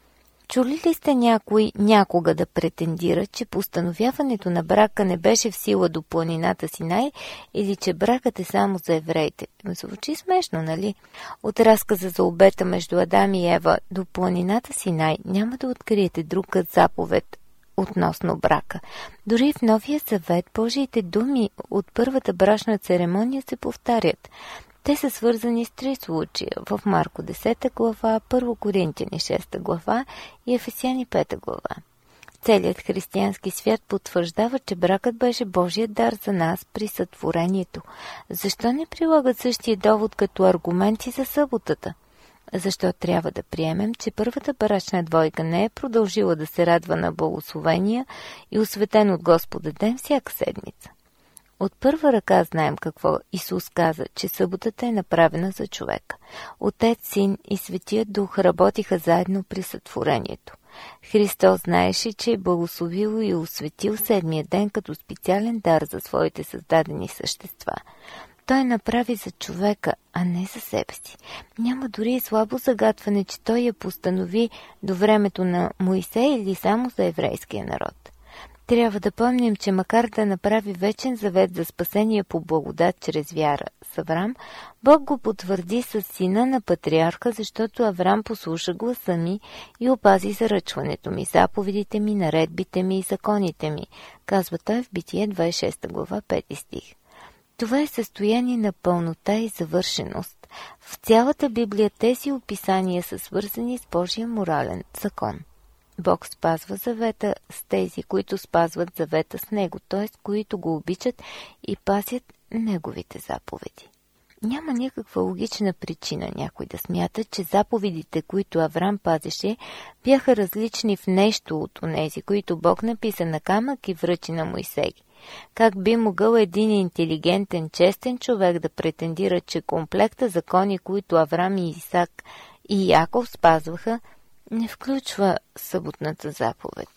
Чули ли сте някой някога да претендира, че постановяването на брака не беше в сила до планината Синай или че бракът е само за евреите? Звучи смешно, нали? От разказа за обета между Адам и Ева до планината Синай няма да откриете друга заповед относно брака. Дори в Новия Завет Божиите думи от първата брачна церемония се повтарят. Те са свързани с 3 случая в Марко 10 глава, 1 Коринтияни 6 глава и Ефесяни 5 глава. Целият християнски свят потвърждава, че бракът беше Божият дар за нас при сътворението. Защо не прилагат същия довод като аргументи за съботата? Защо трябва да приемем, че първата брачна двойка не е продължила да се радва на благословения и осветен от Господа ден всяка седмица? От първа ръка знаем какво Исус каза, че съботата е направена за човека. Отец, Син и Светият Дух работиха заедно при сътворението. Христос знаеше, че е благословил и осветил седмия ден като специален дар за своите създадени същества. Той направи за човека, а не за себе си. Няма дори и слабо загатване, че той я постанови до времето на Моисей или само за еврейския народ. Трябва да помним, че макар да направи вечен завет за спасение по благодат чрез вяра с Аврам, Бог го потвърди с сина на патриарха, защото Аврам послуша гласа ми и опази заръчването ми, заповедите ми, наредбите ми и законите ми, казва той в Битие 26 глава 5 стих. Това е състояние на пълнота и завършеност. В цялата Библия тези описания са свързани с Божия морален закон. Бог спазва завета с тези, които спазват завета с Него, т.е. които го обичат и пазят Неговите заповеди. Няма никаква логична причина някой да смята, че заповедите, които Аврам пазеше, бяха различни в нещо от онези, които Бог написа на камък и връчи на Моисей. Как би могъл един интелигентен, честен човек да претендира, че комплекта закони, които Аврам и Исак и Яков спазваха, не включва съботната заповед?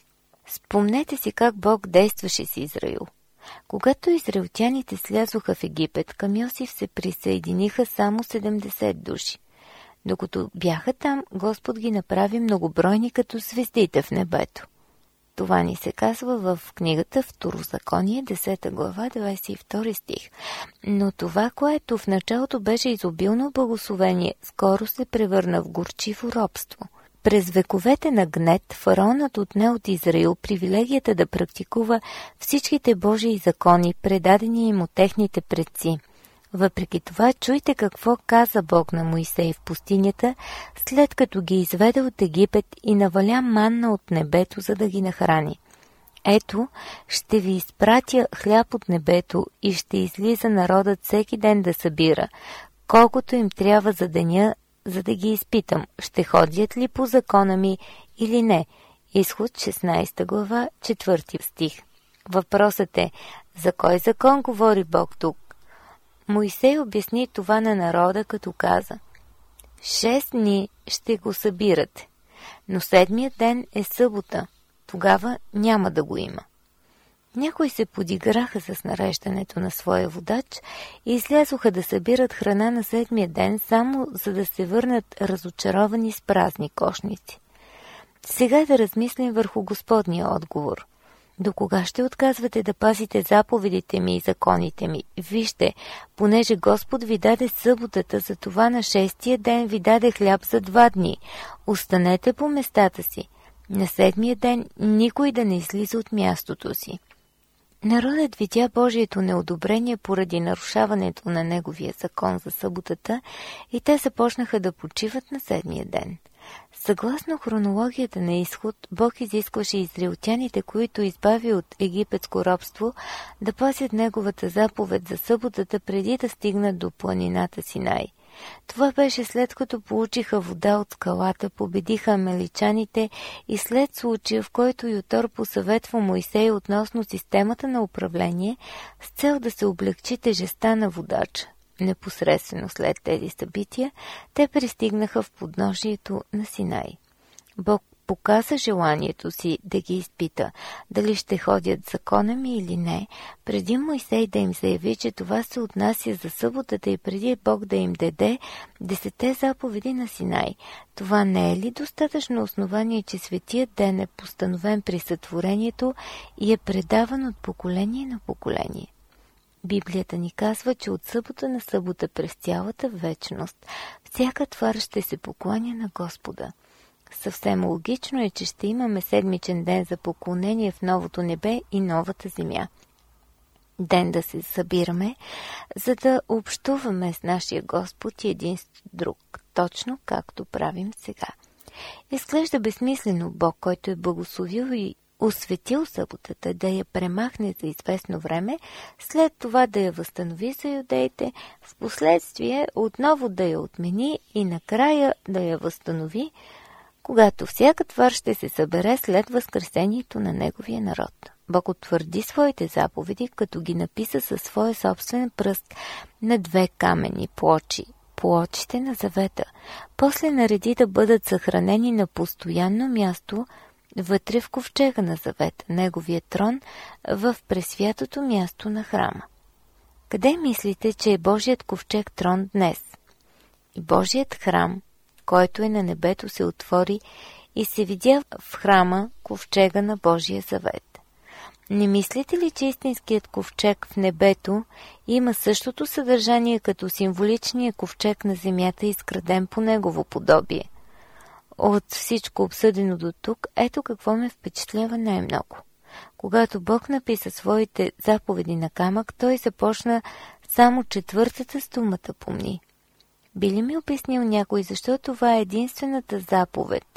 Спомнете си как Бог действаше с Израил. Когато израелтяните слязоха в Египет, към Йосиф се присъединиха само 70 души. Докато бяха там, Господ ги направи многобройни като звездите в небето. Това ни се казва в книгата Второзаконие, 10 глава, 22 стих. Но това, което в началото беше изобилно благословение, скоро се превърна в горчиво робство. През вековете на гнет, фараонът отне от Израил привилегията да практикува всичките Божии закони, предадени им от техните предци. Въпреки това, чуйте какво каза Бог на Моисей в пустинята, след като ги изведе от Египет и наваля манна от небето, за да ги нахрани. Ето, ще ви изпратя хляб от небето и ще излиза народът всеки ден да събира, колкото им трябва за деня, за да ги изпитам, ще ходят ли по закона ми или не. Изход 16 глава, 4 стих. Въпросът е, за кой закон говори Бог тук? Моисей обясни това на народа, като каза: 6 дни ще го събирате, но 7-ият ден е събота, тогава няма да го има. Някои се подиграха с нареждането на своя водач и излязоха да събират храна на 7-я ден, само за да се върнат разочаровани с празни кошници. Сега да размислим върху Господния отговор. До кога ще отказвате да пазите заповедите ми и законите ми? Вижте, понеже Господ ви даде съботата, за това на 6-я ден ви даде хляб за 2 дни. Останете по местата си. На 7-я ден никой да не излиза от мястото си. Народът видя Божието неодобрение поради нарушаването на неговия закон за съботата и те започнаха да почиват на 7-я ден. Съгласно хронологията на изход, Бог изискваше израелтяните, които избави от египетско робство, да пазят неговата заповед за съботата преди да стигнат до планината Синай. Това беше след като получиха вода от скалата, победиха амеличаните и след случая, в който Ютор посъветва Моисей относно системата на управление с цел да се облегчи тежестта на водача. Непосредствено след тези събития, те пристигнаха в подножието на Синай. Бог показа желанието си да ги изпита, дали ще ходят закона ми или не, преди Мойсей да им заяви, че това се отнася за съботата и преди Бог да им даде 10 заповеди на Синай. Това не е ли достатъчно основание, че светият ден е постановен при сътворението и е предаван от поколение на поколение? Библията ни казва, че от събота на събота през цялата вечност всяка твар ще се покланя на Господа. Съвсем логично е, че ще имаме седмичен ден за поклонение в новото небе и новата земя. Ден да се събираме, за да общуваме с нашия Господ и един с друг, точно както правим сега. Изглежда безсмислено Бог, който е благословил и осветил съботата, да я премахне за известно време, след това да я възстанови за юдеите, в последствие отново да я отмени и накрая да я възстанови, когато всяка твар ще се събере след възкресението на неговия народ. Бог утвърди своите заповеди, като ги написа със своя собствен пръст на 2 каменни плочи, плочите на завета. После нареди да бъдат съхранени на постоянно място вътре в ковчега на завета, неговия трон в пресвятото място на храма. Къде мислите, че е Божият ковчег трон днес? И Божият храм, който е на небето, се отвори и се видя в храма ковчега на Божия завет. Не мислите ли, че истинският ковчег в небето има същото съдържание като символичния ковчег на земята, изграден по негово подобие? От всичко обсъдено до тук, ето какво ме впечатлява най-много. Когато Бог написа своите заповеди на камък, той започна само 4-та с думата помни. Би ли ми обяснил някой, защо това е единствената заповед,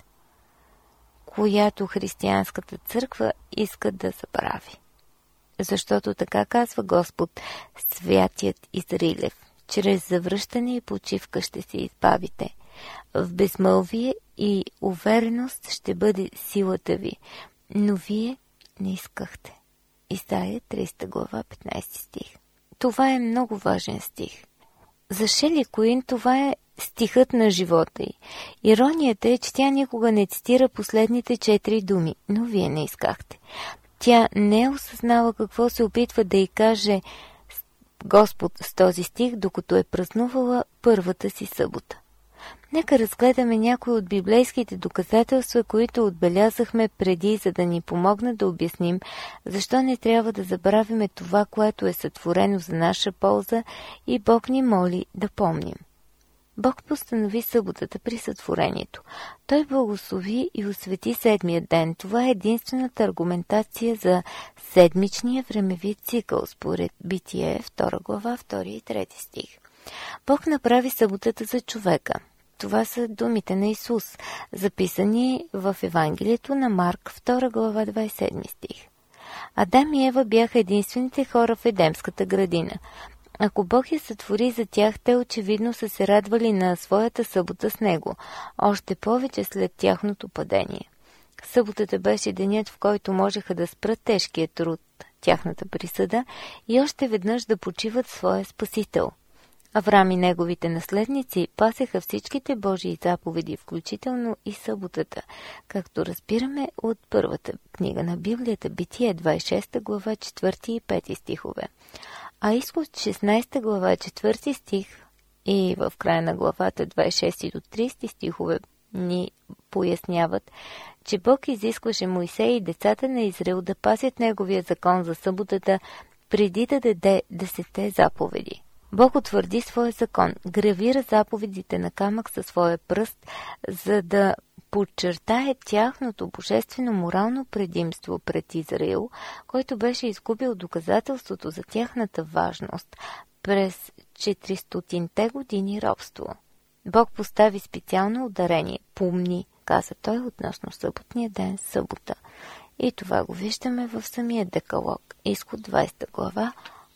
която християнската църква иска да забрави? Защото така казва Господ, святият Израилев, чрез завръщане и почивка ще се избавите. В безмълвие и увереност ще бъде силата ви, но вие не искахте. Исаия 30 глава 15 стих. Това е много важен стих. За Шели Куин това е стихът на живота й. Иронията е, че тя никога не цитира последните 4 думи, но вие не искахте. Тя не е осъзнала какво се опитва да й каже Господ с този стих, докато е празнувала първата си събота. Нека разгледаме някои от библейските доказателства, които отбелязахме преди, за да ни помогнат да обясним, защо не трябва да забравяме това, което е сътворено за наша полза и Бог ни моли да помним. Бог постанови съботата при сътворението. Той благослови и освети 7-я ден. Това е единствената аргументация за седмичния времеви цикъл, според Битие 2 глава 2 и 3 стих. Бог направи съботата за човека. Това са думите на Исус, записани в Евангелието на Марк 2 глава 27 стих. Адам и Ева бяха единствените хора в Едемската градина. Ако Бог я сътвори за тях, те очевидно са се радвали на своята събота с Него, още повече след тяхното падение. Съботата беше денят, в който можеха да спрат тежкия труд, тяхната присъда и още веднъж да почиват своя Спасител. Авраам и неговите наследници пасеха всичките Божии заповеди, включително и съботата, както разбираме от първата книга на Библията, Битие 26 глава 4 и 5 стихове. А Изход 16 глава 4 стих и в края на главата 26 до 30 стихове ни поясняват, че Бог изискваше Мойсей и децата на Израил да пазят неговия закон за съботата преди да даде 10 заповеди. Бог утвърди своя закон, гравира заповедите на камък със своя пръст, за да подчертае тяхното божествено морално предимство пред Израил, който беше изгубил доказателството за тяхната важност през 400-те години робство. Бог постави специално ударение «Помни», каза той относно съботния ден събота. И това го виждаме в самия Декалог, Изход 20 глава,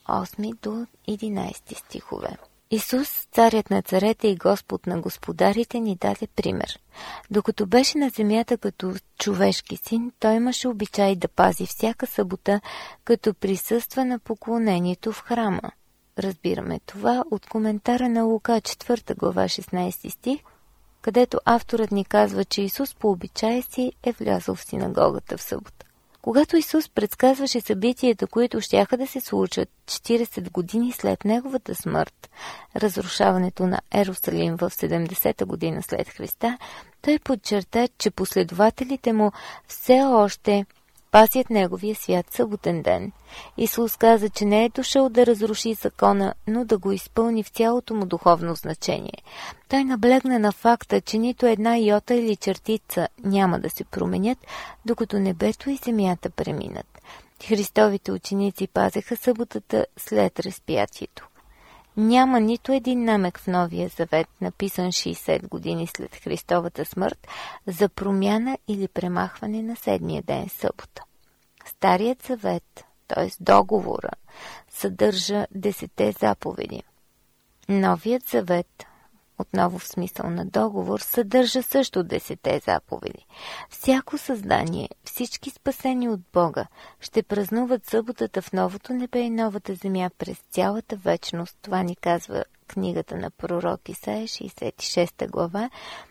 8 до 11 стихове. Исус, царят на царете и Господ на господарите, ни даде пример. Докато беше на земята като човешки син, той имаше обичай да пази всяка събота, като присъства на поклонението в храма. Разбираме това от коментара на Лука 4 глава 16 стих където авторът ни казва, че Исус по обичай си е влязъл в синагогата в събота. Когато Исус предсказваше събитията, които щяха да се случат 40 години след неговата смърт, разрушаването на Ерусалим в 70-та година след Христа, той подчерта, че последователите му все още пазят неговия свят съботен ден. Исус каза, че не е дошъл да разруши закона, но да го изпълни в цялото му духовно значение. Той наблегна на факта, че нито една йота или чертица няма да се променят, докато небето и земята преминат. Христовите ученици пазеха съботата след разпятието. Няма нито един намек в Новия завет, написан 60 години след Христовата смърт, за промяна или премахване на седмия ден събота. Старият завет, т.е. договора, съдържа 10 заповеди. Новият завет, отново в смисъл на договор, съдържа също 10 заповеди. Всяко създание, всички спасени от Бога, ще празнуват съботата в новото небе и новата земя през цялата вечност. Това ни казва книгата на пророк Исаия, 66 глава,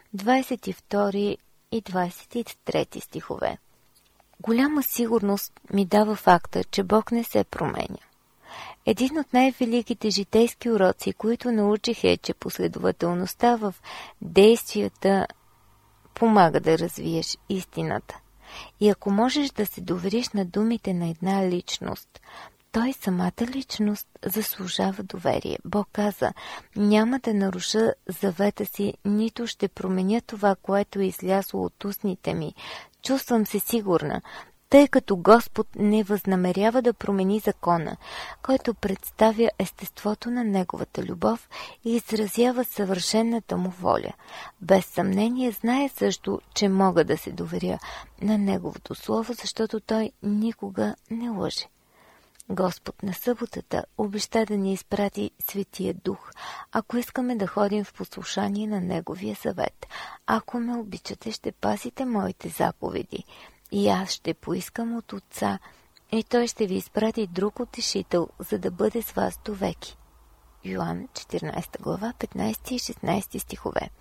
22 и 23 стихове. Голяма сигурност ми дава факта, че Бог не се променя. Един от най-великите житейски уроци, които научих, е, че последователността в действията помага да развиеш истината. И ако можеш да се довериш на думите на една личност, той самата личност заслужава доверие. Бог каза, няма да наруша завета си, нито ще променя това, което е излязло от устните ми. Чувствам се сигурна, тъй като Господ не възнамерява да промени закона, който представя естеството на Неговата любов и изразява съвършената му воля. Без съмнение знае също, че мога да се доверя на Неговото Слово, защото Той никога не лъже. Господ на съботата обеща да ни изпрати Светия Дух, ако искаме да ходим в послушание на Неговия завет. Ако ме обичате, ще пазите моите заповеди. И аз ще поискам от Отца, и Той ще ви изпрати друг утешител, за да бъде с вас довеки. Йоан 14 глава, 15 и 16 стихове.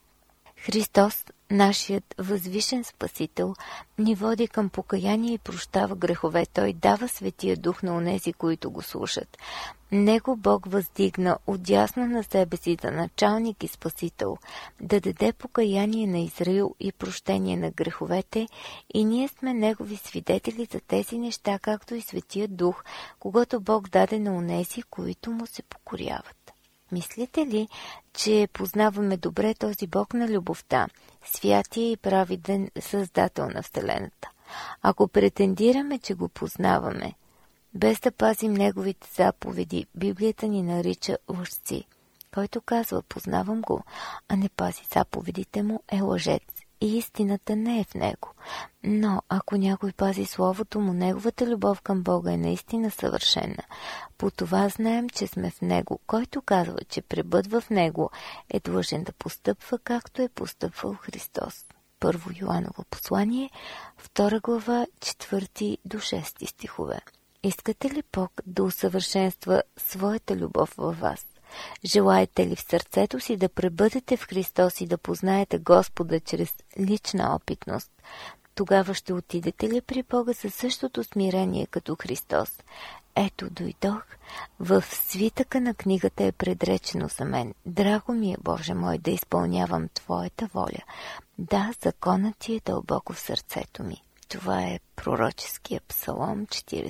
Христос, нашият възвишен Спасител, ни води към покаяние и прощава грехове. Той дава Светия Дух на онези, които го слушат. Него Бог въздигна отдясно на себе си за началник и Спасител, да даде покаяние на Израил и прощение на греховете, и ние сме Негови свидетели за тези неща, както и Светия Дух, когато Бог даде на онези, които му се покоряват. Мислите ли, че познаваме добре този Бог на любовта, святия и праведен Създател на Вселената? Ако претендираме, че го познаваме, без да пазим Неговите заповеди, Библията ни нарича лъжци. Който казва, познавам го, а не пази заповедите му, е лъжец. И истината не е в него. Но ако някой пази Словото му, неговата любов към Бога е наистина съвършена. По това знаем, че сме в него. Който казва, че пребъдва в него, е длъжен да постъпва, както е постъпвал Христос. Първо Йоаново послание, 2 глава, 4 до 6 стихове. Искате ли Бог да усъвършенства своята любов във вас? Желаете ли в сърцето си да пребъдете в Христос и да познаете Господа чрез лична опитност? Тогава ще отидете ли при Бога със същото смирение като Христос? Ето дойдох, в свитъка на книгата е предречено за мен. Драго ми е, Боже мой, да изпълнявам Твоята воля. Да, законът Ти е дълбоко в сърцето ми. Това е пророческия псалом,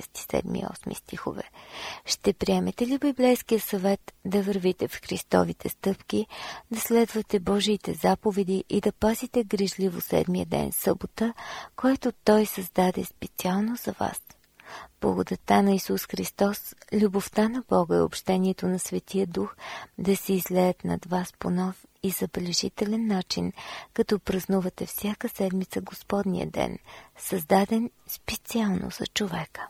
47-8 стихове. Ще приемете ли библейския съвет да вървите в Христовите стъпки, да следвате Божиите заповеди и да пазите грижливо седмия ден събота, който Той създаде специално за вас? Благодата на Исус Христос, любовта на Бога и общението на Светия Дух да се излеят над вас по нов и забележителен начин, като празнувате всяка седмица Господния ден, създаден специално за човека.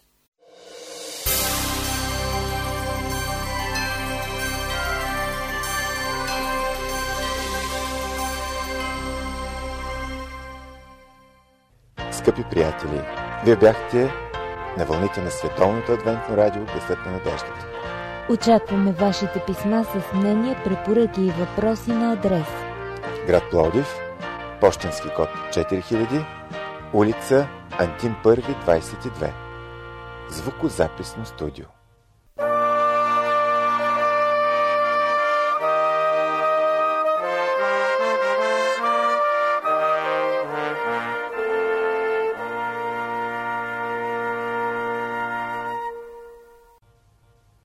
Скъпи приятели, вие бяхте на вълните на Световното адвентно радио Гласът на надеждата. Очакваме вашите писма с мнения, препоръки и въпроси на адрес град Пловдив, пощенски код 4000, улица Антим 1, 22. Звукозаписно студио.